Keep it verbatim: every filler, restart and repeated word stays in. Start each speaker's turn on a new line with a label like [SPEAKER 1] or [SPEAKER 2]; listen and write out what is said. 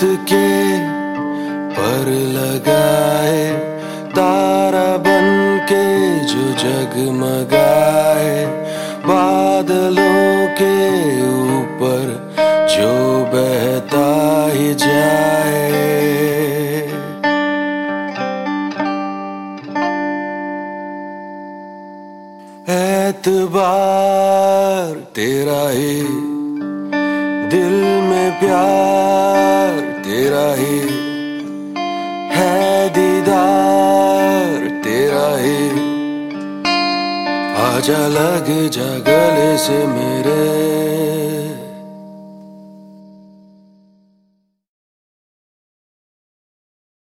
[SPEAKER 1] के पर लगाए, तारा बन के जो जगमगाए, बादलों के ऊपर जो बहता ही जाए। एतबार तेरा ही, दिल में प्यार तेरा ही, है दीदार तेरा ही। आजा लग जा गले से मेरे,